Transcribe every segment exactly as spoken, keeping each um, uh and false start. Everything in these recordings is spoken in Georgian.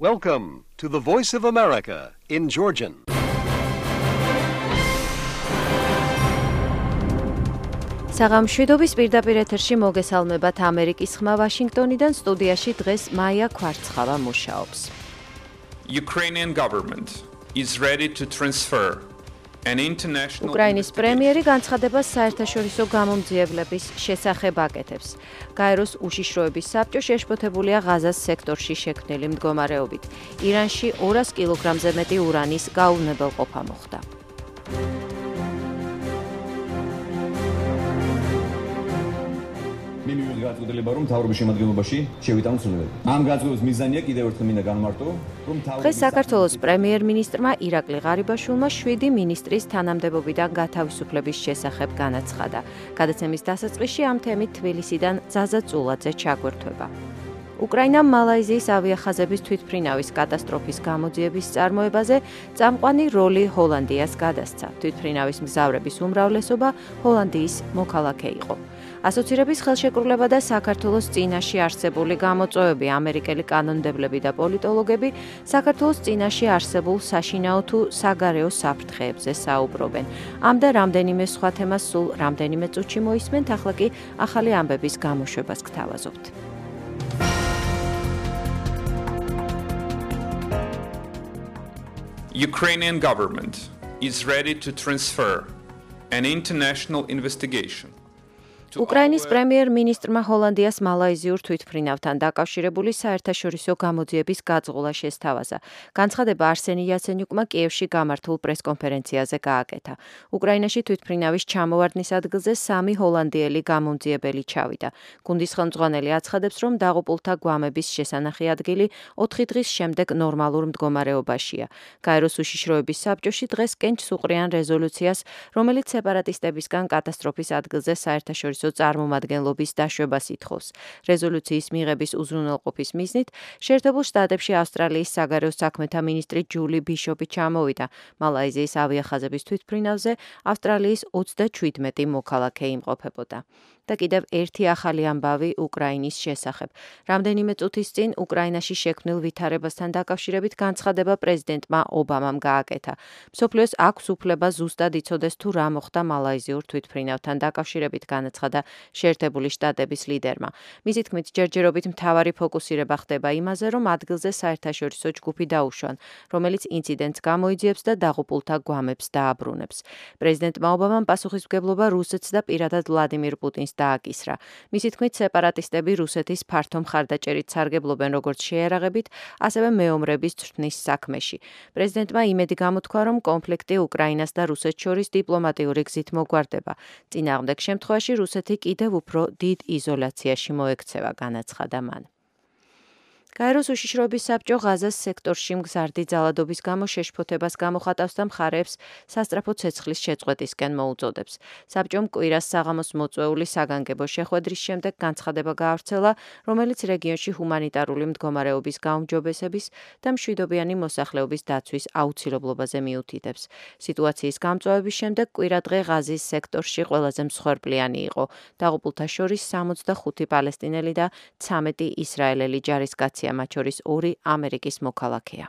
Welcome to the Voice of America in Georgian. საღამშვიდობის პირდაპირ ეთერში მოგესალმებათ ამერიკის ხმა ვაშინგტონიდან სტუდიაში დღეს მაია ქვარცხავა მუშაობს. Ukrainian government is ready to transfer an international უკრაინის პრემიერი განცხადებას საერთაშორისო გამომძიებლების შესახებ აკეთებს. გაეროს უშიშროების საბჭო შეშფოთებულია ღაზას სექტორში შექმნილი მდგომარეობით. ირანში ორას კილოგრამზე მეტი ურანის გაუვნებელყოფა მოხდა. მინიმუმ გაწყვეტილება რომ მთავრობის შემადგენლობაში შევიტანოთ ცვლილებები. ამ გაწყვეტილების მიზანია კიდევ ერთხელ მინდა განმარტო, რომ დღეს საქართველოს პრემიერ-მინისტრმა ირაკლი ღარიბაშვილმა შვიდი მინისტრის თანამდებობიდან გათავისუფლების შესახებ განაცხადა. გადაცემის დასაწყისში ამ თემით თბილისიდან ზაზა წულაძე ჩაგვერთვება. უკრაინამ მალაიზიის ავიახაზების თვითმფრინავის კატასტროფის გამოძიების წარმოებაზე წამყვანი როლი ჰოლანდიას გადასცა. თვითმფრინავის მგზავრების უმრავლესობა ჰოლანდიის მოქალაქე იყო. ასოცირების ხელშეკრულება და საქართველოს წინაშე არსებული გამოწვევები, ამერიკელი კანონმდებლები და პოლიტოლოგები საქართველოს წინაშე არსებულ საშინაო თუ საგარეო საფრთხეებზე საუბრობენ. ამ და რამდენიმე სხვა თემას სულ რამდენიმე წუთში მოისმენთ, ახლა კი ახალი ამბების გამოშვებას გთავაზობთ. Ukrainian government is ready to transfer an international investigation. უკრაინის პრემიერ-მინისტრმა ჰოლანდიას მალაიზიურ თვითმფრინავთან დაკავშირებული საერთაშორისო გამოძიების გაძღულა შესთავაზა. განცხადება არსენი იაცენიუკმა კიევში გამართულ პრესკონფერენციაზე გააკეთა. უკრაინაში თვითმფრინავის ჩამოვარდნის ადგილზე სამი ჰოლანდიელი გამომძიებელი ჩავიდა. გუნდის ხელმძღვანელი აცხადებს, რომ დაღუპულთა გვამების შესანახი ადგილი ოთხი დღის შემდეგ ნორმალურ მდგომარეობაშია. გაეროს უშიშროების საბჭოში დღეს კენჭს უყრიან რეზოლუციას, რომელიც სეპარატისტებისგან კატასტროფის ადგილზე საერთაშორისო წარმომადგენლობის დაშვებას ითხოვს. რეზოლუციის მიღების უზრუნველყოფის მიზნით შეერთებულ შტატებში ავსტრალიის საგარეო საქმეთა მინისტრი ჯული ბიშოპი ჩამოვიდა. მალაიზიის ავიახაზების თვითმფრინავზე ავსტრალიის ოცდაჩვიდმეტი მოქალაქე იმყოფებოდა. და კიდევ ერთი ახალი ამბავი უკრაინის შესახებ. რამდენიმე წუთის წინ უკრაინაში შექმნილ ვითარებასთან დაკავშირებით განცხადება პრეზიდენტმა ობამამ გააკეთა. მსოფლიოს აქვს უფლება ზუსტად იცოდეს თუ რა მოხდა მალაიზიურ თვითმფრინავთან დაკავშირებით, განაცხადა შეერთებული შტატების ლიდერმა. მისი თქმით, ჯერჯერობით მთავარი ფოკუსირება ხდება იმაზე, რომ ადგილზე საერთაშორისო ჯგუფი დაუშვან, რომელიც ინციდენტს გამოიძიებს და დაღუპულთა გვამებს დააბრუნებს. პრეზიდენტმა ობამამ პასუხისმგებლობა რუსეთს და პირადად ვლადიმირ პუტინს დააკისრა. მისი თქმით, სეპარატისტები რუსეთის ფართო მხარდაჭერით სარგებლობენ როგორც შეიარაღებით, ასევე მეომრების თრთნის საქმეში. პრეზიდენტმა იმედი გამოთქვა, რომ კონფლიქტი უკრაინას და რუსეთს შორის დიპლომატიური გზით მოგვარდება. წინააღმდეგ შემთხვევაში რუსეთი კიდევ უფრო დიდ იზოლაციაში მოექცევა, განაცხადა მან. გაეროს უშიშროების საბჭო ღაზას სექტორში მგზარდი ძალადობის გამო შეშფოთებას გამოხატავს და მხარეებს სასწრაფო ცეცხლის შეწყვეტისკენ მოუწოდებს. საბჭომ კვირას საღამოს მოწვეული საგანგებო შეხვედრის შემდეგ განცხადება გაავრცელა, რომელიც რეგიონში ჰუმანიტარული მდგომარეობის გაუმჯობესების და მშვიდობიანი მოსახლეობის დაცვის აუცილებლობაზე მიუთითებს. სიტუაციის გამწვავების შემდეგ კვირადღე ღაზის სექტორში ყველაზე მსხვერპლიანი იყო. დაღუპულთა შორის სამოცდახუთი პალესტინელი და ცამეტი ისრაელელი ჯარისკაცი, მათ შორის ორი ამერიკის მოქალაქეა.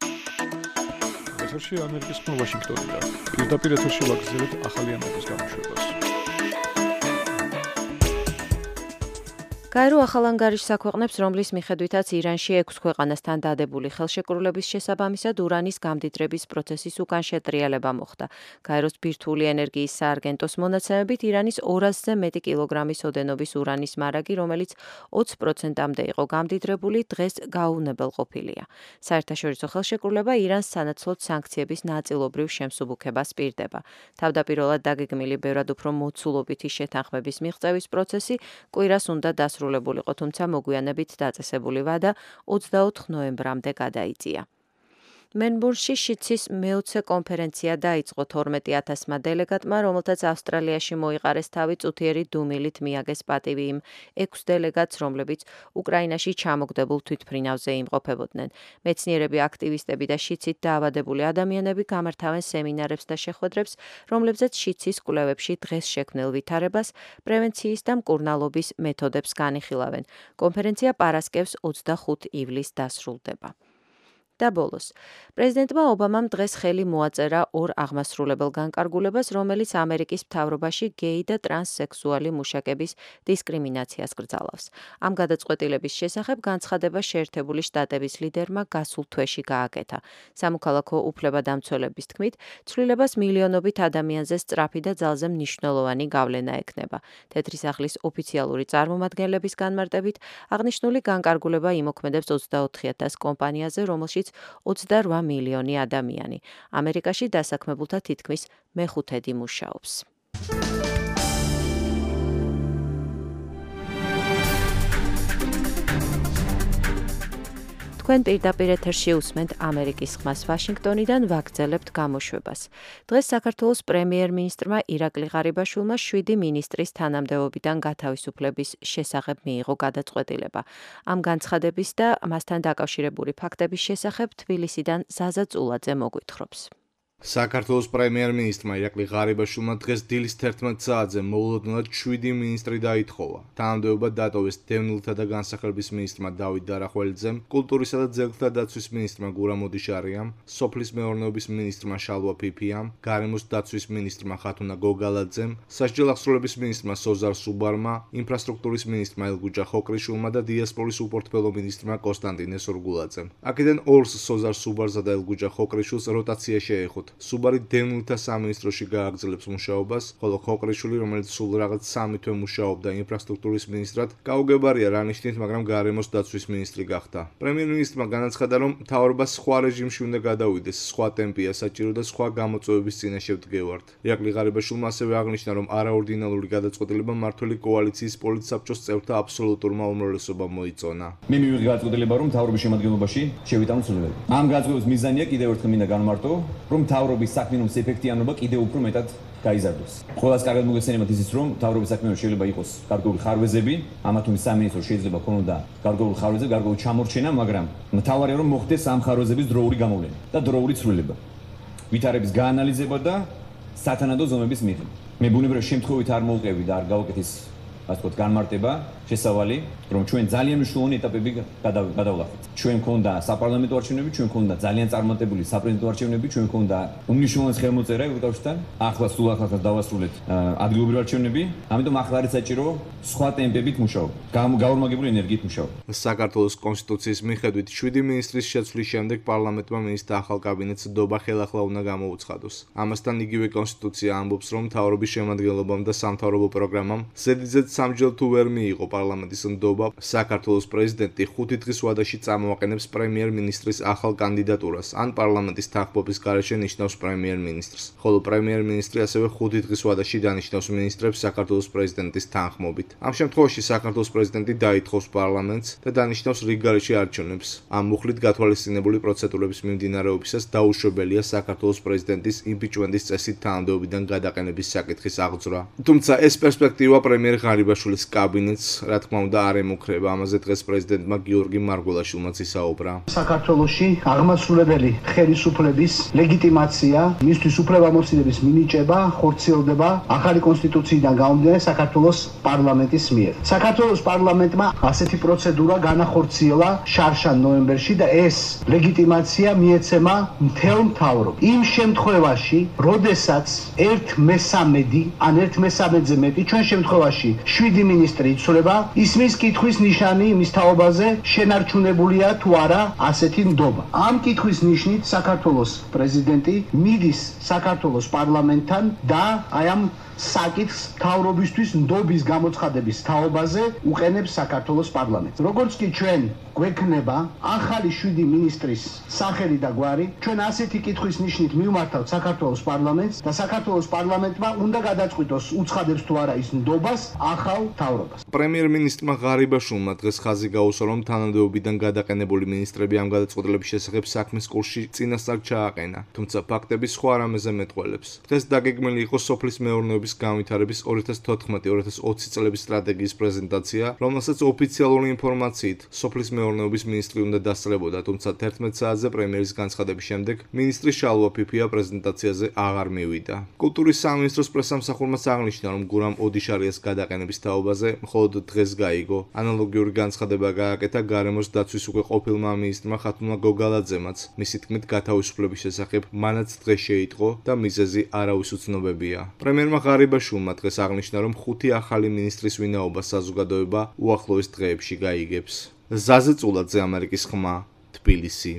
ეთერში ამერიკის ხმა ვაშინგტონიდან. პირდაპირ ეთერში ვაგრძელებთ ახალი ამბების გამოშვებას. გაერო ახალ ანგარიშს აქვეყნებს, რომლის მიხედვითაც ირანში ექვს ქვეყანასთან დადებული ხელშეკრულების შესაბამისად ურანის გამდიდრების პროცესის უკან შეტრიალება მოხდა. გაეროს ბირთვული ენერგიის სააგენტოს მონაცემებით ირანის ორასზე მეტი კილოგრამის ოდენობის ურანის მარაგი, რომელიც ოცი პროცენტამდე იყო გამდიდრებული, დღეს გაუვნებელყოფილია. საერთაშორისო ხელშეკრულება ირანს სანაცვლოდ სანქციების ნაწილობრივ შემსუბუქებას პირდება. თავდაპირველად დაგეგმილი ბევრად უფრო მოცულობითი შეთანხმების მიღწევის პროცესი კვირას უნდა დასრულებულიყო. თუმცა მოგვიანებით დაწესებული ვადა ოცდაოთხ ნოემბრამდე გადაიწია. მელბურნში შიცის მეოცე კონფერენცია დაიწყო თორმეტი ათასმა დელეგატმა, რომელთაც ავსტრალიაში მოიყარეს თავი წუთიერი დუმილით მიაგეს პატივი იმ ექვს დელეგატს, რომლებიც უკრაინაში ჩამოგდებულ თვითმფრინავზე იმყოფებოდნენ. მეცნიერები, აქტივისტები და შიცით დაავადებული ადამიანები გამართავენ სემინარებს და შეხვედრებს, რომლებზეც შიცის კვლევებში დღეს შექმნილ ვითარებას, პრევენციის და მკურნალობის მეთოდებს განიხილავენ. კონფერენცია პარასკევს ოცდახუთი ივლისს დასრულდება. და ბოლოს. პრეზიდენტმა ობამამ დღეს ხელი მოაწერა ორ აღმასრულებელ განკარგულებას, რომელიც ამერიკის მთავრობაში გეი და ტრანსსექსუალი მუშაკების დისკრიმინაციას გრძალავს. ამ გადაწყვეტილების შესახებ განცხადება შეერთებული შტატების ლიდერმა გასულ თვეში გააკეთა. სამოქალაქო უფლებადამცველების თქმით, ცვლილებას მილიონობით ადამიანზე სწრაფი და ძალზე მნიშვნელოვანი გავლენა ექნება. თეთრი სახლის ოფიციალური წარმომადგენლების განმარტებით, აღნიშნული განკარგულება იმოქმედებს ოცდაოთხი ათას კომპანიაზე, რომელშიც ოცდარვა მილიონი ადამიანი. ამერიკაში დასაქმებულთა თითქმის მეხუთედი მუშაობს. თქვენ პირდაპირ ეთერში უსმენთ ამერიკის ხმას ვაშინგტონიდან, ვაგრძელებთ გამოშვებას. დღეს საქართველოს პრემიერ-მინისტრმა ირაკლი ღარიბაშვილმა შვიდი მინისტრის თანამდებობიდან გათავისუფლების შესახებ მიიღო გადაწყვეტილება. ამ განცხადების და მასთან დაკავშირებული ფაქტების შესახებ თბილისიდან ზაზა წულაძე მოგვითხრობს. საქართველოს პრემიერ-მინისტრმა ირაკლი ღარიბაშვილმა დღეს დილის თერთმეტ საათზე მოულოდნელად შვიდი მინისტრი დაითხოვა. თანამდებობა დატოვეს დევნილთა და განსახილების მინისტრმა დავით დარახველიძემ, კულტურისა და ძეგლთა დაცვის მინისტრმა გურამ ოდიშარიამ, სოფლის მეურნეობის მინისტრმა შალვა ფიფიამ, გარემოს დაცვის მინისტრმა ხათუნა გოგალაძემ, სასჯელ აღსრულების მინისტრმა სოზარ სუბარმა, ინფრასტრუქტურის მინისტრმა ელგუჯა ხოკრიშვილმა და დიასპორის უპორტფელო მინისტრმა კონსტანტინე სურგულაძემ. აქედან ორს სოზარ სუბარსა და ელგუჯა ხოკრიშვილს როტაცია შეეხოთ. სუბარი დევნილთა სამინისტროში გააგრძელებს მუშაობას, ხოლო ხოკრიშვილი, რომელიც სულ რაღაც სამი თვე მუშაობდა ინფრასტრუქტურის მინისტრად, გაუგებარია რა ნიშნით, მაგრამ გარემოს დაცვის მინისტრი გახდა. პრემიერ-მინისტრმა განაცხადა, რომ მთავრობა სხვა რეჟიმში უნდა გადავიდეს, სხვა ტემპია საჭირო და სხვა გამოწვევების წინაშე ვდგევართ. ირაკლი ღარიბაშვილმა ასევე აღნიშნა, რომ არაორდინალური გადაწყვეტილება მმართველი კოალიციის პოლიტსაბჭოს წევრთა აბსოლუტურმა უმრავლესობამ მოიწონა. მე მივიღე გადაწყვეტილება, რომ მთავრობის შემადგენლობაში შევიტანო ცვლილებები. ამ გადაწყვეტილების მიზანია კიდევ ერთხელ მინდა განმარტო, რომ მთავრობის საქმიანობის ეფექტიანობა კიდევ უფრო მეტად გაიზარდოს. ყველას კარგად მოგესწრებათ ისიც, რომ მთავრობის საქმიანობა შეიძლება იყოს გარკვეული ხარვეზები, ამა თუ იმ სამინისტრო შეიძლება ქონოდა გარკვეული ხარვეზები, გარკვეული ჩამორჩენა, მაგრამ მთავარია რომ მოხდეს ამ ხარვეზების დროული გამოვლენა და დროული ცვლილება. ვითარების გაანალიზება და სათანადო ზომების მიღება. მე ბუნებრივად შემთხვევით არ მოვყევი და არ გავაკეთეს ასე ვთქვათ განმარტება, შესავალი, რომ ჩვენ ძალიან მნიშვნელოვანი ეტაპები გადავვლახეთ. ჩვენ მქონდა საპარლამენტო არჩევნები, ჩვენ მქონდა ძალიან წარმატებული საპრეზიდენტო არჩევნები, ჩვენ მქონდა უმნიშვნელოვანესი ხელმოწერა ევროკავშირთან. ახლა სულ ახლა დავასრულეთ ადგილობრივი არჩევნები, ამიტომ ახლა არის საჭირო სხვა ტემპებით მუშაობა, გაორმაგებული ენერგიით მუშაობა. საქართველოს კონსტიტუციის მიხედვით შვიდი მინისტრის შეცვლის შემდეგ პარლამენტმა მინისტრთა ახალ კაბინეტს დობა ხელახლა უნდა გამოუცხადოს. ამასთან იგივე კონსტიტუცია ამბობს, რომ მთავრობის შემადგენლობამ და სამთავრობო პროგრამამ ზედიზედ სამჯერ თუ ვერ მიიღო პარლამენტის ნდობა, საქართველოს პრეზიდენტი ხუთი დღის ვადაში წამოაყენებს პრემიერ-მინისტრის ახალ კანდიდატურას, ან პარლამენტის თანხმობის გარეშე ნიშნავს პრემიერ-მინისტრს. ხოლო პრემიერ-მინისტრი ასევე ხუთი დღის ვადაში დანიშნავს მინისტრებს საქართველოს პრეზიდენტის თანხმობით. ამ შემთხვევაში საქართველოს პრეზიდენტი დაითხოვს პარლამენტს და დანიშნავს რიგგარეშე არჩევნებს. ამ მუხლით გათვალისწინებული პროცედურების მიმდინარეობისას დაუშვებელია საქართველოს პრეზიდენტის იმპიჩმენტის წესით თანამდებობიდან გადაყენების საკითხის აღძვრა. თუმცა ეს პერსპექტივა პრემიერ ღარიბაშვილის კაბინეტს, რა თქმა უნდა, არ ემუქრება. ამაზე დღეს პრეზიდენტმა გიორგი მარგველაშვილმაც ისაუბრა. საქართველოში აღმასრულებელი ხელისუფლების ლეგიტიმაცია, მისთვის უფლებამოსილების მინიჭება ხორციელდება ახალი კონსტიტუციიდან გამომდინარე საქართველოს პარლამენტის მიერ. საქართველოს პარლამენტმა ასეთი პროცედურა განახორციელა შარშან ნოემბერში და ეს ლეგიტიმაცია მიეცემა მთელ მთავრობას. იმ შემთხვევაში, როდესაც ერთ მესამედი, ან ერთ მესამედზე მეტი, ჩვენ შემთხვევაში შვიდი მინისტრი იცვლება, ისმის კითხვის ნიშანი იმის თაობაზე შენარჩუნებულია თუ არა ასეთი ნდობა. ამ კითხვის ნიშნით საქართველოს პრეზიდენტი მიდის საქართველოს პარლამენტთან და აი ამ საკითხს მთავრობისთვის ნდობის გამოცხადების თაობაზე უყენებს საქართველოს პარლამენტს. როგორც კი ჩვენ გვექნება ახალი შვიდი მინისტრის სახელი და გვარი, ჩვენ ასეთი კითხვის ნიშნით მივმართავთ საქართველოს პარლამენტს და საქართველოს პარლამენტმა უნდა გადაწყვიტოს უცხადებს თუ არა ის ნდობას ახალ მთავრობას. პრემიერ-მინისტრმა ღარიბაშვილმა დღეს ხაზი გაუსვა, რომ თანამდებობიდან გადაყენებული მინისტრები ამ გადაწყვეტილების შესახებ საქმის კურსში წინასწარ ჩააყენა, თუმცა ფაქტები სხვა რამეზე მეტყველებს. დღეს დაგეგმილი იყო სოფლის მეურნეობის განვითარების ორი ათას თოთხმეტი ორი ათას ოცი წლების სტრატეგიის პრეზენტაცია, რომელსაც ოფიციალური ინფორმაციით სოფლის მეურნეობის მინისტრი უნდა დასწრებოდა, თუმცა თერთმეტ საათზე პრემიერის განცხადების შემდეგ მინისტრი შალვა ფიფია პრეზენტაციაზე აღარ მივიდა. კულტურის სამინისტროს პრესამსახურმაც აღნიშნა, რომ გურამ ოდიშარიას გადაყენების თაობაზე მხოლოდ დღეს გაიგო. ანალოგიური განცხადება გააკეთა გარემოს დაცვის უკვე ყოფილმა მინისტრმა ხათუნა გოგალაძემაც. მისი თქმით, გათავისუფლების შესახებ მანაც დღეს შეიტყო და მიზეზი არავის უცნობებია. პრემიერმა ღარიბაშვილმა დღეს აღნიშნა, რომ ხუთი ახალი მინისტრის ვინაობა საზოგადოება უახლოეს დღეებში გაიგებს. ზაზე წულაძე, ამერიკის ხმა, თბილისი.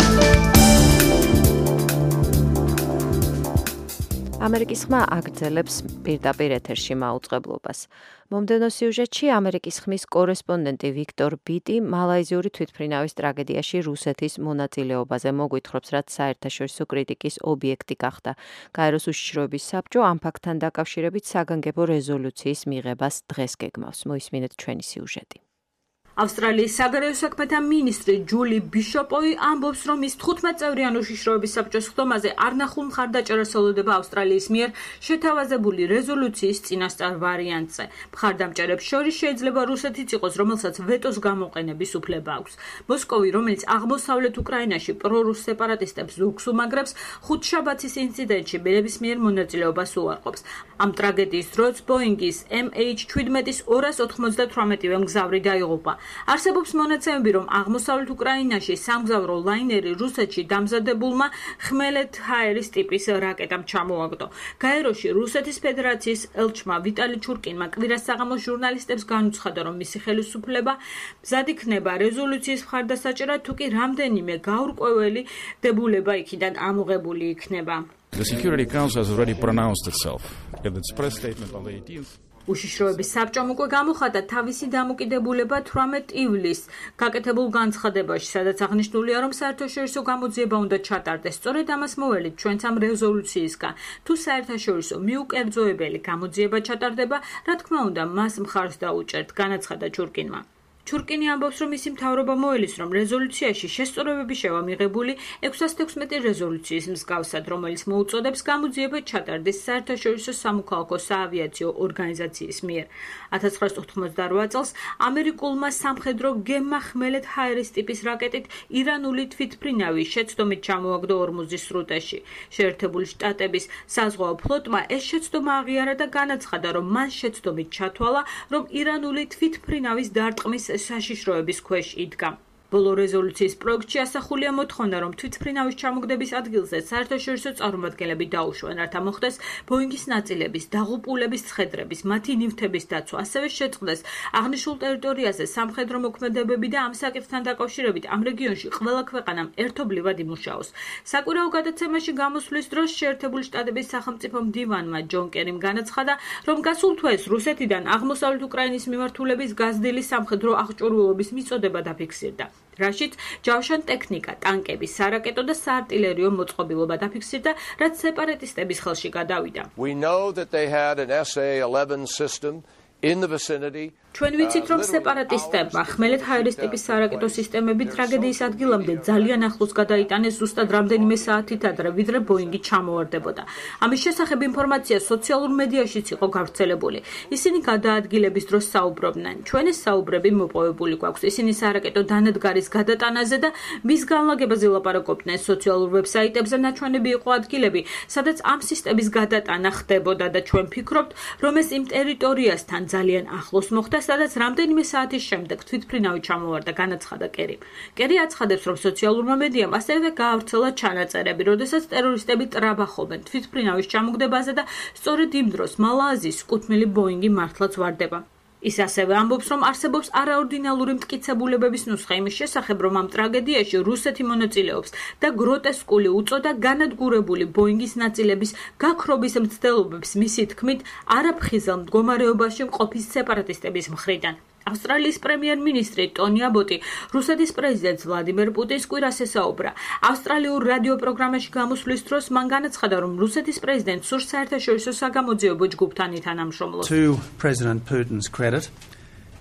ამერიკის ხმა აგრძელებს პირდაპირ ეთერში მაუწყებლობას. მომდევნო სიუჟეტში ამერიკის ხმის კორესპონდენტი ვიქტორ ბიტი მალაიზიური თვითმფრინავის ტრაგედიაში რუსეთის მონაწილეობაზე მოგვითხრობს, რაც საერთაშორისო კრიტიკის ობიექტი გახდა. გაეროს უშიშროების საბჭო ამ ფაქტთან დაკავშირებით საგანგებო რეზოლუციის მიღებას დღეს გეგმავს. მოისმინეთ ჩვენი სიუჟეტი. ავსტრალიის საგარეო საქმეთა მინისტრი ჯული ბიშოპოვი ამბობს, რომ ის თხუთმეტ-წევრიან უშიშროების საბჭოს ხდომაზე არ ნახულ მხარდაჭერას ელოდება ავსტრალიის მიერ შეთავაზებული რეზოლუციის წინასწარ ვარიანტზე. მხარდამჭერებს შორის შეიძლება რუსეთიც იყოს, რომელსაც ვეტოს გამოყენების უფლება აქვს. მოსკოვი, რომელიც აღმოსავლეთ უკრაინაში პრორუს სეპარატისტებს ზოგს უმაგრებს, ხუთშაბათის ინციდენტში ნებისმიერ მონაწილეობას უარყოფს. ამ ტრაგედიის დროს ბოინგის ემ ეიჩ შვიდმეტის ორას ოთხმოცდათვრამეტივე მგზავრი დაიღუპა. არსებობს მონაცემები, რომ აღმოსავლეთ უკრაინაში სამგზავრო ლაინერი რუსეთში დამზადებულმა ხმელეთ ჰაერის ტიპის რაკეტამ ჩამოაგდო. გაეროში რუსეთის ფედერაციის ელჩმა ვიტალი ჩურკინმა კვირას საღამოს ჟურნალისტებს განუცხადა, რომ მისი ხელისუფლება მზად იქნება რეზოლუციის მხარდასაჭერად, თუ კი რამდენიმე გაურკვეველი დებულება იქიდან ამოღებული იქნება. The Security Council has already pronounced itself in its press statement on the eighteenth. უშიშროების საბჭომ უკვე გამოხატა თავისი დამოკიდებულება თვრამეტ ივლისს გაკეთებულ განცხადებაში, სადაც აღნიშნულია, რომ საერთაშორისო გამოძიება უნდა ჩატარდეს. სწორედ ამას მოველით ჩვენც ამ რეზოლუციისგან. თუ საერთაშორისო მიუკერძოებელი გამოძიება ჩატარდება, რა თქმა უნდა, მას მხარს დაუჭერთ, განაცხადა ჩურკინმა. ჩურკინი ამბობს, რომ მისი მთავრობა მოელის, რომ რეზოლუციაში შესწორებები შევა მიღებული ექვსას თექვსმეტი რეზოლუციის მსგავსად, რომელიც მოუწოდებს გამოძიება ჩატარდეს საერთაშორისო სამოქალაქო საავიაციო ორგანიზაციის მიერ. ათას ცხრაასი ოთხმოცდარვა წელს ამერიკულმა სამხედრო გემმა ხმელეთ ჰაერის ტიპის რაკეტით ირანული თვითმფრინავი შეცდომით ჩამოაგდო ორმუზის სრუტეში. შეერთებული შტატების საზღვაო ფლოტმა ეს შეცდომა აღიარა და განაცხადა, რომ მან შეცდომით ჩათვალა, რომ ირანული თვითმფრინავის დარტყმის საშიშროების ქვეშ იდგა. ბოლო რეზოლუციის პროექტში ასახულია მოთხოვნა, რომ თვითმფრინავის ჩამოგდების ადგილზე საერთაშორისო წარმომადგენლები დაუშვენ, რათა მოხდეს ბოინგის ნაწილების, დაღუპულების ცხედრების, მათი ნივთების დაცვა, ასევე შეწყდეს აღნიშნულ ტერიტორიაზე სამხედრო მოქმედებები და ამ საკითხთან დაკავშირებით ამ რეგიონში ყველა ქვეყანამ ერთობლივად იმუშაოს. საკვირაო გადაცემაში გამოსვლის დროს შეერთებული შტატების სახელმწიფო მდივანმა ჯონ კერიმ განაცხადა, რომ გასულ თვეს რუსეთიდან აღმოსავლეთ უკრაინის მიმართულების გაზრდილი სამხედრო აღჭურვილობის მიწოდება დაფიქსირდა. რაშიც ჯავშან ტექნიკა, ტანკები, სარაკეტო და საარტილერიო მოწყობილობა დაფიქსირდა, რაც სეპარატისტების ხელში გადავიდა. We know that they had an S A eleven system in the vicinity. ჩვენ ვიცით, რომ სეპარატისტებმა ხმელეთ ჰაერის ტიპის სარაკეტო სისტემები ტრაგედიის ადგილამდე ძალიან ახლოს გადაიტანეს ზუსტად რამდენიმე საათით ადრე, ვიდრე ბოინგი ჩამოვარდებოდა. ამის შესახებ ინფორმაცია სოციალურ მედიაშიც იყო გავრცელებული. ისინი გადაადგილების დროს საუბრობდნენ. ჩვენ ეს საუბრები მოპოვებული გვაქვს. ისინი სარაკეტო დანადგარის გადატანაზე და მის განლაგებაზე ლაპარაკობდნენ. სოციალურ ვებსაიტებზე ნაჩვენები იყო ადგილები, სადაც ამ სისტემის გადატანა ხდებოდა და ჩვენ ფიქრობთ, რომ ეს იმ ტერიტორიასთან ძალიან ახლოს მოხდა, სადაც რამდენიმე საათის შემდეგ თვითმფრინავი ჩამოვარდა, განაცხადა კერი. კერი აცხადებს, რომ სოციალურმა მედიამ ასევე გაავრცელა ჩანაწერები, როდესაც ტერორისტები ტრაბახობენ თვითმფრინავის ჩამოგდებაზე და სწორედ იმ დროს მალაიზიის კუთვნილი ბოინგი მართლაც ვარდება. ის ასევე ამბობს, რომ არსებობს არაორდინალური მტკიცებულებების ნუსხა იმის შესახებ, რომ ამ ტრაგედიაში რუსეთი მონაწილეობს და გროტესკული უწოდა განადგურებული ბოინგის ნაწილების გაქრობის მცდელობებს მისი თქმით არაფხიზელ მდგომარეობაში მყოფის სეპარატისტების მხრიდან. ავსტრალიის პრემიერ-მინისტრი ტონი აბოტი რუსეთის პრეზიდენტს ვლადიმერ პუტინს კვირას ესაუბრა. ავსტრალიურ რადიო პროგრამაში გამოსვლის დროს მან განაცხადა, რომ რუსეთის პრეზიდენტს სურს საერთაშორისო საგამოძიებო ჯგუფთან ითანამშრომლოს. To President Putin's credit,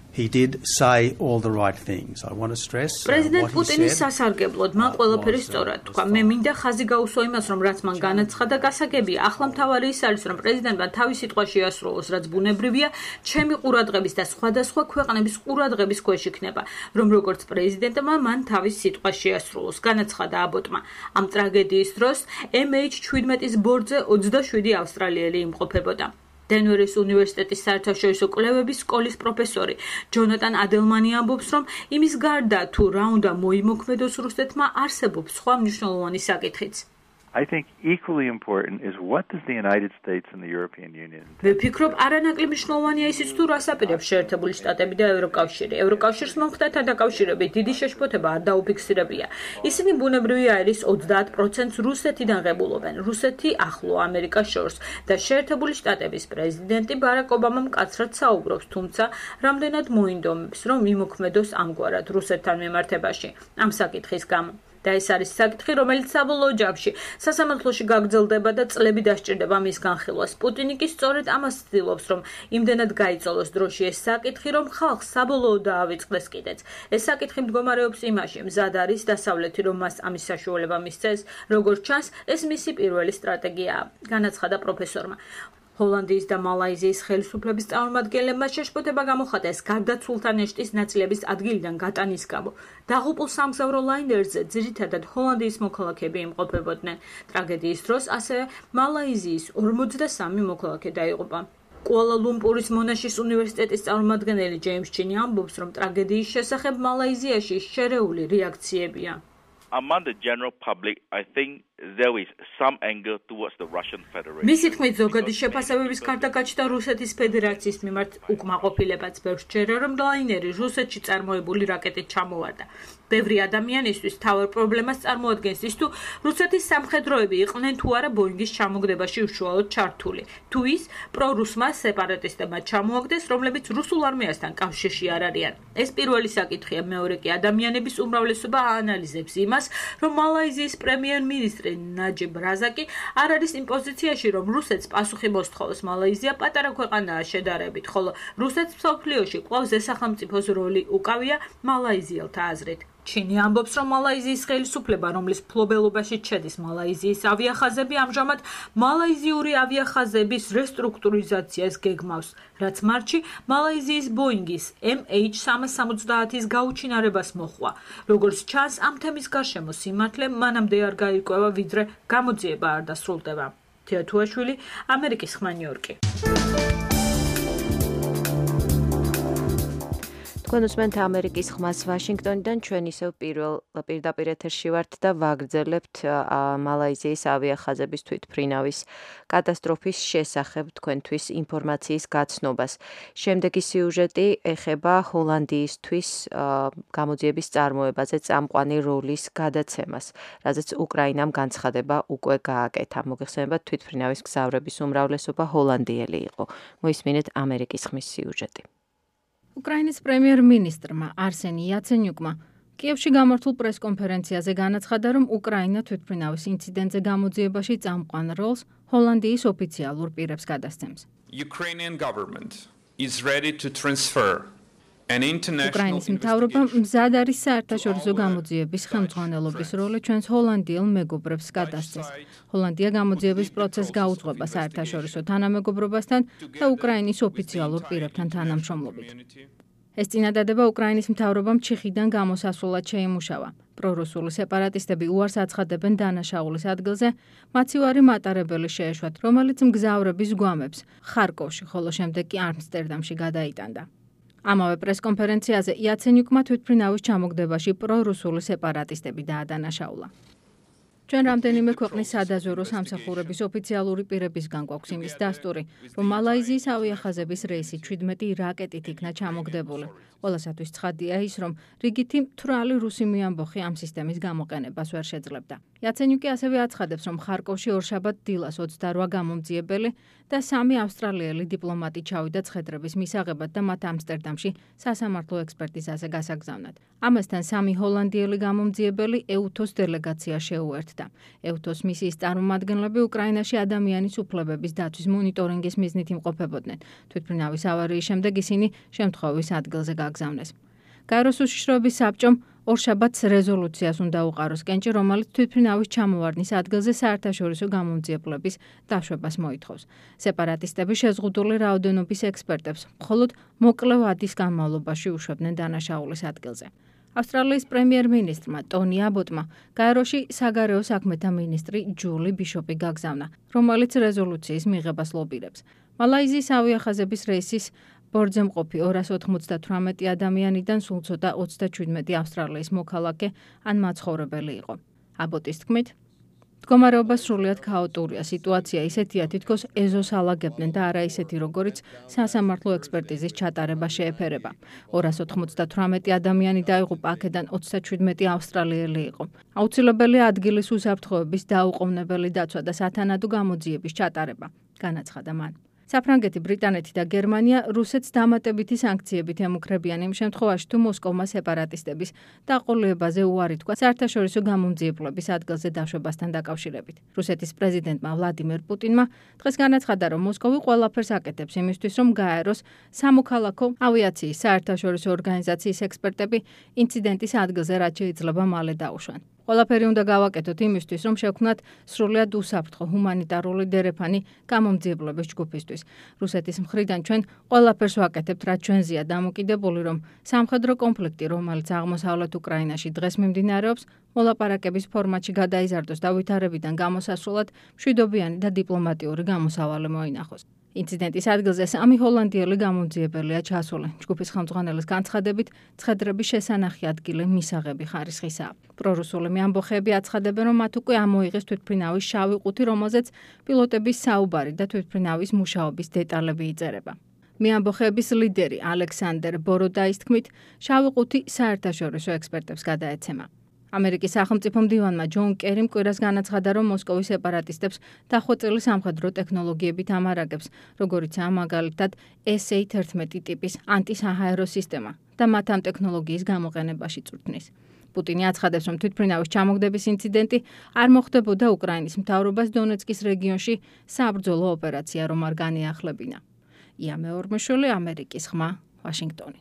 He did say all the right things. I want to stress uh, President what he Putinis said. სასარგებლოდ მან ყველაფერი სწორად თქვა. მე მინდა ხაზი გაუსვა იმას, რომ რაც მან განაცხადა გასაგებია. ახლა მთავარი ის არის, რომ პრეზიდენტმა თავის სიტყვა შეასრულოს, რაც ბუნებრივია, ჩემი ყურადღების და სხვადასხვა ქვეყნების ყურადღების ქვეშ იქნება, რომ როგორც პრეზიდენტმა მან თავის სიტყვა შეასრულოს. განაცხადა აბოტმა. ამ ტრაგედიის დროს ემ ეიჩ seventeen-ის ბორცზე ოცდაშვიდი ავსტრალიელი იმყოფებოდა. დენვერის უნივერსიტეტის საერთაშორისო კვლევების სკოლის პროფესორი ჯონატან ადელმანი ამბობს, რომ იმის გარდა თუ რა უნდა მოიმოქმედოს რუსეთმა, არსებობს სხვა მნიშვნელოვანი საკითხიც. I think equally important is what does the United States and the European Union do? ვფიქრობ, არანაკლებ მნიშვნელოვანია ისიც თუ რას აპირებს შეერთებული შტატები და ევროკავშირი. ევროკავშირს მომხდართან დაკავშირებით დიდი შეშფოთება არ დაუფიქსირებია. ისინი ბუნებრივი აირის ოცდაათ პროცენტს რუსეთიდან ღებულობენ. რუსეთი ახლო ამერიკას შორს და შეერთებული შტატების პრეზიდენტი ბარაკ ობამა მკაცრად საუბრობს, თუმცა რამდენად მოინდომებს, რომ იმოქმედოს ამგვარად რუსეთთან მიმართებაში ამ საკითხის გამო. და ეს არის საკითხი, რომელიც საბოლოო ჯამში სასამართლოში გაგრძელდება და წლები დასჭირდება მის განხილვას. პუტინი კი სწორედ ამას ცდილობს, რომ იმდენად გაიწოლოს დროში ეს საკითხი, რომ ხალხს საბოლოოდ დაავიწყდეს კიდეც. ეს საკითხი მდგომარეობს იმაში, მზად არის დასავლეთი, რომ მას ამის საშუალება მისცეს, როგორც ჩანს, ეს მისი პირველი სტრატეგიაა, განაცხადა პროფესორმა. ჰოლანდიის და მალაიზიის ხელისუფლების წარმომადგენლებმა შეშფოთება გამოხატეს გარდაცვლილთა ნეშტის ნაწილების ადგილიდან გატანის გამო. დაღუპულ სამგზავრო ლაინერზე ძირითადად ჰოლანდიის მოქალაქეები იმყოფებოდნენ. ტრაგედიის დროს ასევე მალაიზიის ორმოცდასამი მოქალაქე დაიღუპა. კუალა-ლუმპურის მონაშის უნივერსიტეტის წარმომადგენელი ჯეიმს ჩინი ამბობს, რომ ტრაგედიის შესახებ მალაიზიაში შერეული რეაქციებია. Among the general public, I think there is some anger towards the Russian Federation. მისი თქმით, ზოგადი შეფასებების გარდა გაჩნდა რუსეთის ფედერაციის მიმართ უკმაყოფილებაც. ბევრს სჯერა, რომ ლაინერი რუსეთში წარმოებული რაკეტით ჩამოვარდა. ბევრი ადამიანისთვის თავარ პრობლემას წარმოადგენს ის, თუ რუსეთის სამხედროები იყვნენ თუ არა ბოინგის ჩამოგდებაში უშუალოდ ჩართული. თუ ის პრორუსმა სეპარატისტებმა ჩამოაგდეს, რომლებიც რუსულ არმიასთან კავშირში არ არიან. ეს პირველი საკითხია, მეორე კი ადამიანების უმრავლესობა აანალიზებს იმას, რომ მალაიზიის პრემიერ-მინისტრი ნაჯიბ რაზაკი არ არის იმ პოზიციაში, რომ რუსეთს პასუხი მოსთხოვოს. მალაიზია პატარა ქვეყანაა შედარებით, ხოლო რუსეთს მსოფლიოში კვლავ ზესახელმწიფოს როლი უკავია მალაიზიელთა აზრით. ჩინი ამბობს, რომ მალაიზიის ხელისუფლება, რომლის ფლობელობაში შედის მალაიზიის ავიახაზები, ამჟამად მალაიზიური ავიახაზების რესტრუქტურიზაციას გეგმავს, რაც მარტში მალაიზიის ბოინგის ემ ეიჩ სამას სამოცდაათის გაუჩინარებას მოჰყვა. როგორც ჩანს, ამ თემის გარშემო სიმართლე მანამდე არ გაირკვევა, ვიდრე გამოძიება არ დასრულდება. თეა თუაშვილი, ამერიკის ხმა ნიუ-იორკი. თქვენ უსმენთ ამერიკის ხმას ვაშინგტონიდან, ჩვენ ისევ პირველ პირდაპირ ეთერში ვართ და ვაგრძელებთ მალაიზიის ავიახაზების თვითმფრინავის კატასტროფის შესახებ თქვენთვის ინფორმაციის გაცნობას. შემდეგი სიუჟეტი ეხება ჰოლანდიისთვის გამოძიების წარმოებაზე წამყვანი როლის გადაცემას, რაზეც უკრაინამ განცხადება უკვე გააკეთა. მოგეხსენებათ, თვითმფრინავის მგზავრების უმრავლესობა ჰოლანდიელი იყო. მოისმინეთ ამერიკის ხმის სიუჟეტი. უკრაინის პრემიერ-მინისტრმა არსენი იაცენიუკმა კიევში გამართულ პრესკონფერენციაზე განაცხადა, რომ უკრაინა თვითმფრინავის ინციდენტზე გამოძიებაში წამყვან როლს ჰოლანდიის ოფიციალურ პირებს გადასცემს. Ukrainian government is ready to transfer an international უკრაინის მთავრობა მზად არის საერთაშორისო გამოძიების ხელმძღვანელობის როლი ჩვენს ჰოლანდიელ მეგობრებს გადასცეს. ჰოლანდია გამოძიების პროცესს გაუძღვება საერთაშორისო თანამეგობრობასთან და უკრაინის ოფიციალურ პირებთან თანამშრომლობით. ეს წინადადება უკრაინის მთავრობამ ჩიხიდან გამოსასვლელად შეიმუშავა. პრორუსული სეპარატისტები უარს აცხადებენ დანაშაულის ადგილზე, მაცივარი მატარებელი შეეშვათ, რომელიც მგზავრების გვამებს ხარკოვში, ხოლო შემდეგ კი ამსტერდამში გადაიტანდა. ამავე პრესკონფერენციაზე იაცენიუკმა თვითმფრინავის ჩამოგდებაში პრორუსული სეპარატისტები დაადანაშაულა. ჩვენ რამდენიმე ქვეყნის სადაზვერო სამსახურების ოფიციალური პირებისგან გვაქვს იმის დასტური, რომ მალაიზიის ავიახაზების რეისი შვიდმეტი რაკეტით იქნა ჩამოგდებული. ყველასათვის ცხადია ის, რომ რიგითი მთვრალი რუსი მიამბოხი ამ სისტემის გამოყენებას ვერ შეძლებდა. იაცენიუკი ასევე აცხადებს, რომ ხარკოვში ორშაბათ დილას ოცდარვა გამომძიებელი და სამი ავსტრალიელი დიპლომატი ჩავიდა ცხედრების მისაღებად და მათ ამსტერდამში სასამართლო ექსპერტიზაზე გასაგზავნად. ამასთან სამი ჰოლანდიელი გამომძიებელი ეუთოს დელეგაცია შეუერთდა. გაჩნდა. ევთოს მისიის წარმომადგენლები უკრაინაში ადამიანის უფლებების დაცვის მონიტორინგის მიზნით იმყოფებოდნენ. თვითმფრინავის ავარიის შემდეგ ისინი შემთხვევის ადგილზე გაგზავნეს. გაეროს უშიშროების საბჭომ ორშაბათს რეზოლუციას უნდა უყაროს კენჭი, რომელიც თვითმფრინავის ჩამოვარდნის ადგილზე საერთაშორისო გამომძიებლების დაშვებას მოითხოვს. სეპარატისტები შეზღუდული რაოდენობის ექსპერტებს მხოლოდ მოკლე ვადის განმავლობაში უშვებდნენ დანაშაულის ადგილზე. ავსტრალიის პრემიერ-მინისტრმა ტონი აბოტმა გაეროში საგარეო საქმეთა მინისტრი ჯული ბიშოპი გაგზავნა, რომელიც რეზოლუციის მიღებას ლობირებს. მალაიზიის ავიახაზების რეისის ბორძზე მყოფი ორას ოთხმოცდათვრამეტი ადამიანიდან სულ ცოტა ოცდაჩვიდმეტი ავსტრალიის მოქალაქე ან მაცხოვრებელი იყო. აბოტის თქმით, მდგომარეობა სრულიად ქაოტურია, სიტუაცია ისეთია, თითქოს ეზოს ალაგებდნენ და არა ისეთი, როგორიც სასამართლო ექსპერტიზის ჩატარება შეეფერება. ორას ოთხმოცდათვრამეტი ადამიანი დაიღუპა, აქედან ოცდაჩვიდმეტი ავსტრალიელი იყო. აუცილებელია ადგილის უსაფრთხოების დაუყოვნებელი დაცვა და სათანადო გამოძიების ჩატარება, განაცხადა მან. საფრანგეთი, ბრიტანეთი და გერმანია რუსეთს დამატებითი სანქციებით ემუქრებიან იმ შემთხვევაში, თუ მოსკოვმა სეპარატისტების დაყოლებაზე უარი თქვა საერთაშორისო გამომძიებლების ადგილზე დაშვებასთან დაკავშირებით. რუსეთის პრეზიდენტმა ვლადიმერ პუტინმა დღეს განაცხადა, რომ მოსკოვი ყველაფერს აკეთებს იმისთვის, რომ გაეროს სამოქალაქო ავიაციის საერთაშორისო ორგანიზაციის ექსპერტები ინციდენტის ადგილზე რაც შეიძლება მალე დაუშვან. ყველაფერი უნდა გავაკეთოთ იმისთვის, რომ შევქმნათ სრულიად უსაფრთხო ჰუმანიტარული დერეფანი გამომძიებლობის ჯგუფისთვის. რუსეთის მხრიდან ჩვენ ყველაფერს ვაკეთებთ, რაც ჩვენზეა დამოკიდებული, რომ სამხედრო კონფლიქტი, რომელიც აღმოსავლეთ უკრაინაში დღეს მიმდინარეობს, მოლაპარაკების ფორმატში გადაიზარდოს და ვითარებიდან გამოსასვლელად მშვიდობიანი და დიპლომატიური გამოსავალი მოინახოს. ინციდენტის ადგილზე სამი ჰოლანდიელი გამომძიებელია ჩასული. ჯგუფის ხელმძღვანელის განცხადებით, ცხედრების შესანახი ადგილი მისაღები ხარისხისაა. პრორუსული ამბოხეები აცხადებენ, რომ მათ უკვე ამოიღეს თვითმფრინავის შავი ყუთი, რომელზეც პილოტების საუბარი და თვითმფრინავის მუშაობის დეტალები იწერება. მეამბოხეების ლიდერი ალექსანდერ ბოროდაის თქმით, შავი ყუთი საერთაშორისო ექსპერტებს გადაეცემა. ამერიკის სახელმწიფო მდივანმა ჯონ კერიმ კვირას განაცხადა, რომ მოსკოვის სეპარატისტებს დახვეწილი სამხედრო ტექნოლოგიებით ამარაგებს, როგორიცაა მაგალითად ეს ეი თერთმეტი ტიპის ანტისაჰაერო სისტემა და მათ ამ ტექნოლოგიის გამოყენებაში წვრთნის. პუტინი აცხადებს, რომ თვითმფრინავის ჩამოგდების ინციდენტი არ მოხდებოდა უკრაინის მთავრობას დონეცკის რეგიონში საბრძოლო ოპერაცია რომ არ განეახლებინა. ია მეორმეშვილი, ამერიკის ხმა, ვაშინგტონი.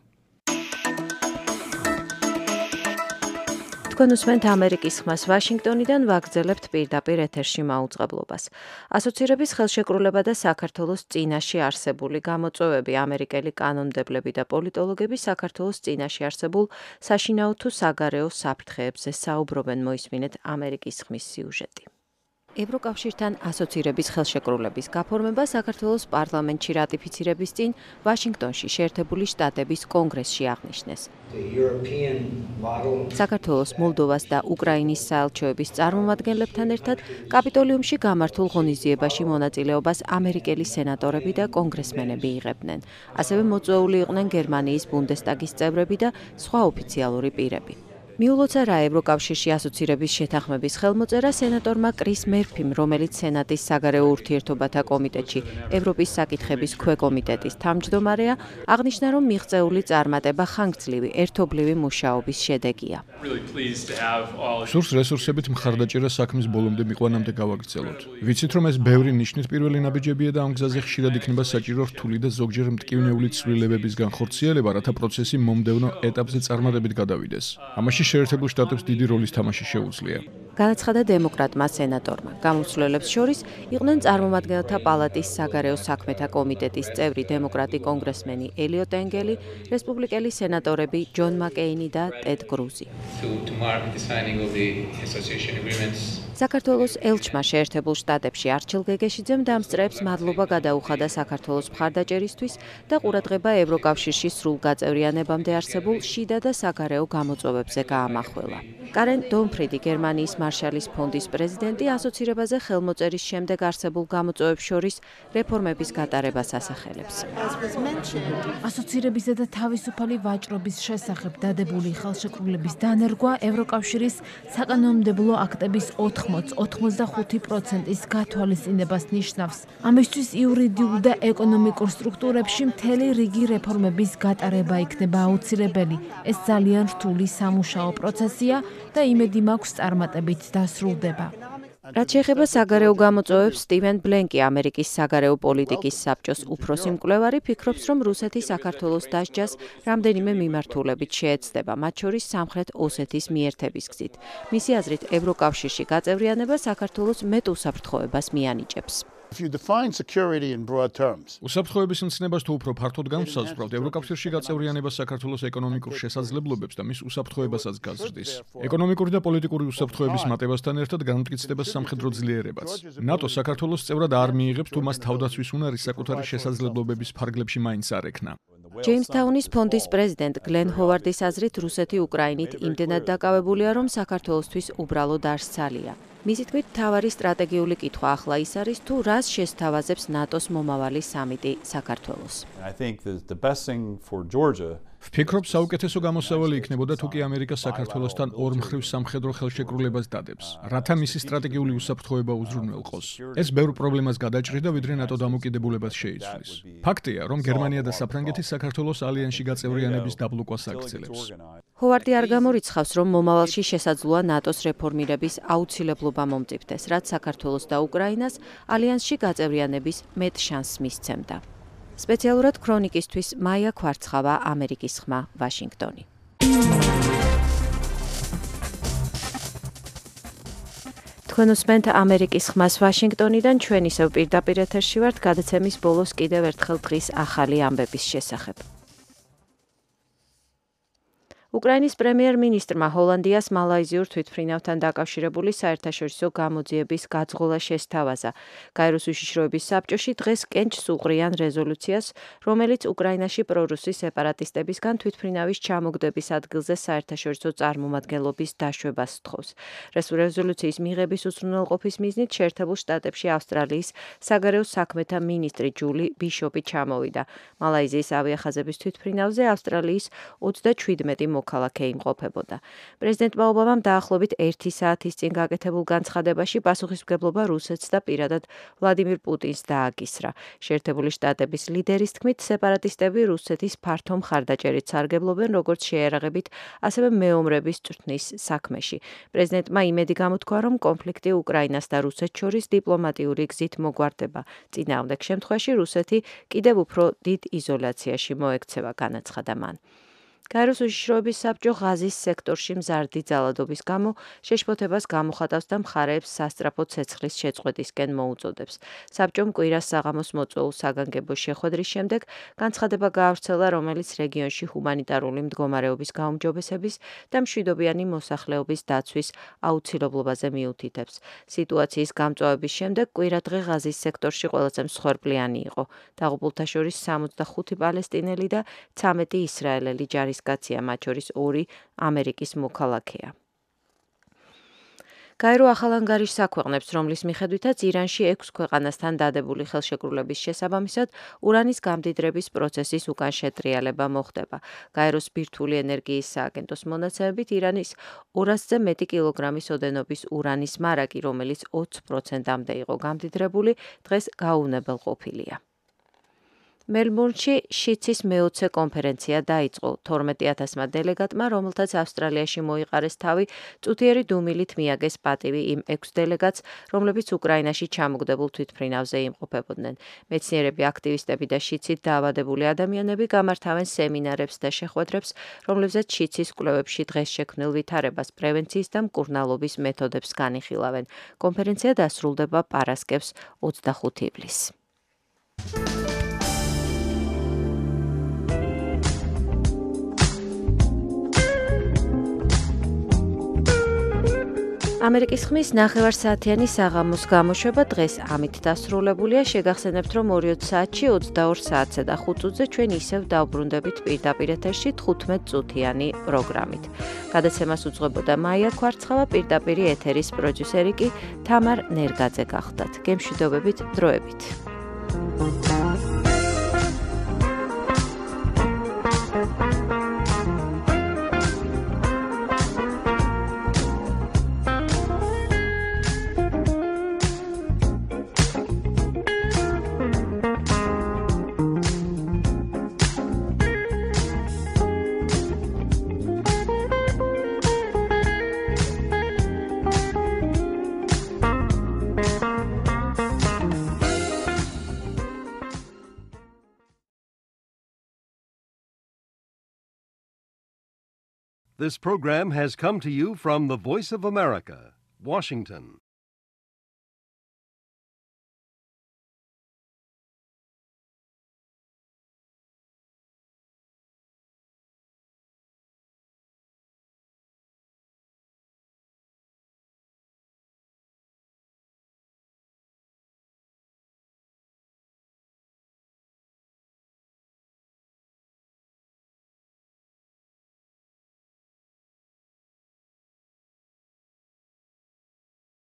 თქვენ უსმენთ ამერიკის ხმას ვაშინგტონიდან, ვაგრძელებთ პირდაპირ ეთერში მაუწყებლობას. ასოცირების ხელშეკრულება და საქართველოს წინაშე არსებული გამოწვევები, ამერიკელი კანონმდებლები და პოლიტოლოგები საქართველოს წინაშე არსებულ საშინაო თუ საგარეო საფრთხეებზე საუბრობენ, მოისმინეთ ამერიკის ხმის სიუჟეტი. ევროკავშირთან ასოცირების ხელშეკრულების გაფორმება საქართველოს პარლამენტში რატიფიცირების წინ ვაშინგტონში შეერთებული შტატების კონგრესში აღნიშნეს. საქართველოს, მოლდოვას და უკრაინის საელჩოების წარმომადგენლებთან ერთად კაპიტოლიუმში გამართულ ღონისძიებაში მონაწილეობას ამერიკელი სენატორები და კონგრესმენები იღებდნენ. ასევე მოწვეული იყვნენ გერმანიის ბუნდესტაგის წევრები და სხვა ოფიციალური პირები. მიულოცა რა ევროკავშირში ასოცირების შეთანხმების ხელმოწერა სენატორმა კრის მერფიმ, რომელიც სენატის საგარეო ურთიერთობათა კომიტეტში ევროპის საკითხების ქვეკომიტეტის თავმჯდომარეა, აღნიშნა, რომ მიღწეული წარმატება ხანგრძლივი ერთობლივი მუშაობის შედეგია. სურს რესურსებით მხარდაჭერა საქმის ბოლომდე მიყვანამდე გავაგრძელოთ. ვიცით, რომ ეს ბევრი ნიშნის პირველი ნაბიჯებია და ამ გზაზე ხშირად იქნება საჭირო რთული და ზოგჯერ მტკივნეული ცვლილებების განხორციელება, რათა პროცესი მომდევნო ეტაპზე წარმატებით გადავიდეს. ამაში შეერთებულ შტატებს დიდი როლის თამაში შეუძლია. განაცხადა დემოკრატმა სენატორმა. გამოსვლელებს შორის იყვნენ წარმომადგენელთა პალატის საგარეო საქმეთა კომიტეტის წევრი დემოკრატი კონგრესმენი ელიოტ ენგელი, რესპუბლიკელი სენატორები ჯონ მაკეინი და ტედ კრუზი. საქართველოს ელჩმა შეერთებულ შტატებში არჩილ გეგეშიძემ დამსწრეებს მადლობა გადაუხადა საქართველოს მხარდაჭერისთვის და ყურადღება ევროკავშირში სრულგაწევრიანებამდე არსებულ შიდა და საგარეო გამოწვევებზე გაამახვილა. კარენ დონფრიდი, გერმანიის მარშალის ფონდის პრეზიდენტი, ასოცირებაზე ხელმოწერის შემდეგ არსებულ გამოწვევებს შორის რეფორმების გატარებას ასახელებს. ასოცირებისა და თავისუფალი ვაჭრობის შესახებ დადებული ხელშეკრულების დანერგვა ევროკავშირის საკანონმდებლო აქტების ოთხმოც ოცდახუთი პროცენტის გათვალისწინებას ნიშნავს. ამისთვის იურიდიულ და ეკონომიკურ სტრუქტურებში მთელი რიგი რეფორმების გატარება იქნება აუცილებელი. ეს ძალიან რთული სამუშაო პროცესია და იმედი მაქვს წარმატებით გრძელობით დასრულდება. რაც შეეხება საგარეო გამოწვევებს, სტივენ ბლენკი, ამერიკის საგარეო პოლიტიკის საბჭოს უფროსი მკვლევარი, ფიქრობს, რომ რუსეთი საქართველოს დასჯას რამდენიმე მიმართულებით შეეცდება, მათ შორის სამხრეთ ოსეთის მიერთების გზით. მისი აზრით, ევროკავშირში გაწევრიანება საქართველოს მეტ უსაფრთხოებას მიანიჭებს. უსაფრთხოების მცნებას თუ უფრო ფართოდ განვსაზღვრავთ, ევროკავშირში გაწევრიანება საქართველოს ეკონომიკურ შესაძლებლობებს და მის უსაფრთხოებასაც გაზრდის. ეკონომიკური და პოლიტიკური უსაფრთხოების მატებასთან ერთად განმტკიცდება სამხედრო ძლიერებაც. ნატო საქართველოს წევრად არ მიიღებს, თუ მას თავდაცვის უნარი საკუთარი შესაძლებლობების ფარგლებში მაინც არ ექნა. ჯეიმსთაუნის ფონდის პრეზიდენტ გლენ ჰოვარდის აზრით, რუსეთი უკრაინით იმდენად დაკავებულია, რომ საქართველოსთვის უბრალოდ არ სცალია. მისი თქმით, მთავარი სტრატეგიული კითხვა ახლა ის არის, თუ რას შესთავაზებს ნატოს მომავალი სამიტი საქართველოს. ვფიქრობ, საუკეთესო გამოსავალი იქნებოდა, თუ კი ამერიკა საქართველოსთან ორმხრივ სამხედრო ხელშეკრულებას დადებს, რათა მისი სტრატეგიული უსაფრთხოება უზრუნველყოს. ეს ბევრ პრობლემას გადაჭრიდა, ვიდრე ნატო დამოკიდებულებას შეიცვლის. ფაქტია, რომ გერმანია და საფრანგეთი საქართველოს ალიანსში გაწევრიანების დაბლოკვას აგრძელებს. ჰოვარდი არ გამორიცხავს, რომ მომავალში შესაძლოა ნატოს რეფორმირების აუცილებლობა მომწიფდეს, რაც საქართველოს და უკრაინას ალიანსში გაწევრიანების მეტ შანსს მისცემდა. სპეციალურად ქრონიკისთვის მაია ქვარცხავა, ამერიკის ხმა, ვაშინგტონი. თქვენ უსმენთ ამერიკის ხმას ვაშინგტონიდან, ჩვენ ისევ პირდაპირ ეთერში ვართ, გადაცემის ბოლოს კიდევ ერთხელ დღის ახალი ამბების შესახებ. უკრაინის პრემიერ-მინისტრმა ჰოლანდიას მალაიზიურ თვითმფრინავთან დაკავშირებული საერთაშორისო გამოძიების გაძღოლა შესთავაზა. გაეროს უშიშროების საბჭოში დღეს კენჭს უყრიან რეზოლუციას, რომელიც უკრაინაში პრორუსი სეპარატისტებისგან თვითმფრინავის ჩამოგდების ადგილზე საერთაშორისო წარმომადგენლობის დაშვებას სთხოვს. რეზოლუციის მიღების უზრუნველყოფის მიზნით შეერთებულ შტატებში ავსტრალიის საგარეო საქმეთა მინისტრი ჯული ბიშოპი ჩამოვიდა. მალაიზიის ავიახაზების თვითმფრინავზე ავსტრალიის ოცდაჩვიდმეტი მოქალაქე იმყოფებოდა. პრეზიდენტმა ობამამ დაახლოებით ერთი საათის წინ გაკეთებულ განცხადებაში პასუხისმგებლობა რუსეთს და პირადად ვლადიმირ პუტინს დააკისრა. შეერთებული შტატების ლიდერის თქმით, სეპარატისტები რუსეთის ფართო მხარდაჭერით სარგებლობენ როგორც შეიარაღებით, ასევე მეომრების წვრთნის საქმეში. პრეზიდენტმა იმედი გამოთქვა, რომ კონფლიქტი უკრაინას და რუსეთს შორის დიპლომატიური გზით მოგვარდება. წინააღმდეგ შემთხვევაში რუსეთი კიდევ უფრო დიდ იზოლაციაში მოექცევა, განაცხადა მან. გაეროს უშიშროების საბჭო ღაზის სექტორში მზარდი ძალადობის გამო შეშფოთებას გამოხატავს და მხარეებს სასწრაფო ცეცხლის შეწყვეტისკენ მოუწოდებს. საბჭომ კვირას საღამოს მოწვეულ საგანგებო შეხვედრის შემდეგ განცხადება გაავრცელა, რომელიც რეგიონში ჰუმანიტარული მდგომარეობის გაუმჯობესების და მშვიდობიანი მოსახლეობის დაცვის აუცილებლობაზე მიუთითებს. სიტუაციის გამწვავების შემდეგ კვირადღე ღაზის სექტორში ყველაზე მსხვერპლიანი იყო. დაღუპულთა შორის სამოცდახუთი პალესტინელი და ცამეტი ისრაელელი ჯარის კაცია, მათ შორის ორი ამერიკის მოქალაქეა. გაერო ახალ ანგარიშს აქვეყნებს, რომლის მიხედვითაც ირანში ექვს ქვეყანასთან დადებული ხელშეკრულების შესაბამისად ურანის გამდიდრების პროცესის უკან შეტრიალება მოხდება. გაეროს ბირთვული ენერგიის სააგენტოს მონაცემებით ირანის ორასზე მეტი კილოგრამის ოდენობის ურანის მარაგი, რომელიც ოცი პროცენტამდე იყო გამდიდრებული, დღეს გაუვნებელყოფილია. მელბურნში შიცის მეოცე კონფერენცია დაიწყო. თორმეტი ათასმა დელეგატმა, რომელთაც ავსტრალიაში მოიყარეს თავი, წუთიერი დუმილით მიაგეს პატივი იმ ექვს დელეგატს, რომლებიც უკრაინაში ჩამოგდებულ თვითმფრინავზე იმყოფებოდნენ. მეცნიერები, აქტივისტები და შიცით დაავადებული ადამიანები გამართავენ სემინარებს და შეხვედრებს, რომლებზეც შიცის კვლევებში დღეს შექმნილ ვითარებას, პრევენციის და მკურნალობის მეთოდებს განიხილავენ. კონფერენცია დასრულდება პარასკევს ოცდახუთი ივლისს. ამერიკის ხმის ნახევარსაათიანი საღამოს გამოშვება დღეს ამით დასრულებულია. შეგახსენებთ, რომ ორი საათში ოცდაორ საათზე და ხუთ წუთზე ჩვენ ისევ დავბრუნდებით პირდაპირ ეთერში თხუთმეტ წუთიანი პროგრამით. გადაცემას უძღვებოდა მაია ქვარცხავა, პირდაპირ ეთერის პროდიუსერი კი თამარ ნერგაძე გახლდათ. გემშვიდობებით, დროებით. This program has come to you from the Voice of America, Washington.